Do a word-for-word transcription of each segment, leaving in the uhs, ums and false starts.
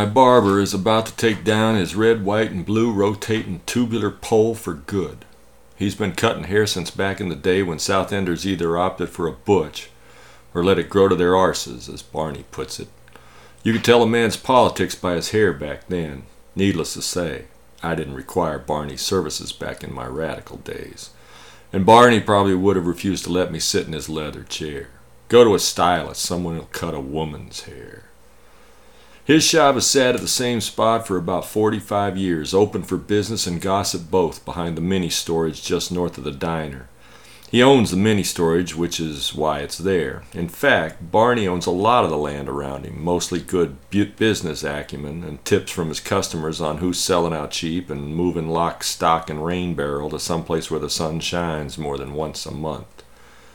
My barber is about to take down his red, white, and blue rotating tubular pole for good. He's been cutting hair since back in the day when South Enders either opted for a butch or let it grow to their arses, as Barney puts it. You could tell a man's politics by his hair back then. Needless to say, I didn't require Barney's services back in my radical days. And Barney probably would have refused to let me sit in his leather chair. Go to a stylist, someone who'll cut a woman's hair. His shop has sat at the same spot for about forty-five years, open for business and gossip both, behind the mini-storage just north of the diner. He owns the mini-storage, which is why it's there. In fact, Barney owns a lot of the land around him, mostly good business acumen and tips from his customers on who's selling out cheap and moving lock, stock, and rain barrel to someplace where the sun shines more than once a month.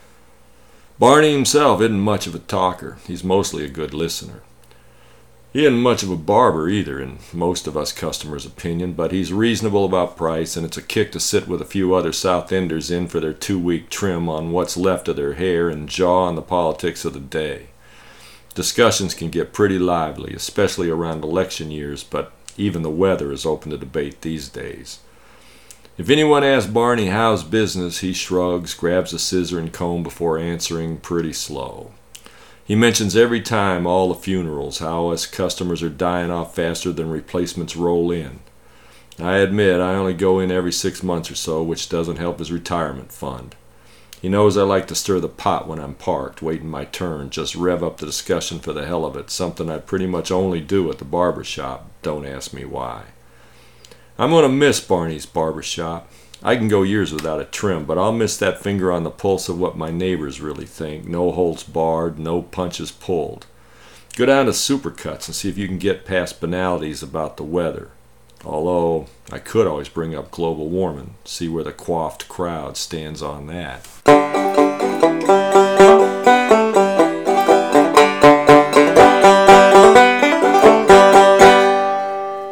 Barney himself isn't much of a talker. He's mostly a good listener. He isn't much of a barber either, in most of us customers' opinion, but he's reasonable about price, and it's a kick to sit with a few other South Enders in for their two-week trim on what's left of their hair and jaw on the politics of the day. Discussions can get pretty lively, especially around election years, but even the weather is open to debate these days. If anyone asks Barney how's business, he shrugs, grabs a scissor and comb before answering pretty slow. He mentions every time all the funerals, how us customers are dying off faster than replacements roll in. I admit I only go in every six months or so, which doesn't help his retirement fund. He knows I like to stir the pot when I'm parked, waiting my turn, just rev up the discussion for the hell of it, something I pretty much only do at the barber shop. Don't ask me why. I'm going to miss Barney's barber shop. I can go years without a trim, but I'll miss that finger on the pulse of what my neighbors really think. No holds barred, no punches pulled. Go down to Supercuts and see if you can get past banalities about the weather. Although, I could always bring up global warming, see where the coiffed crowd stands on that.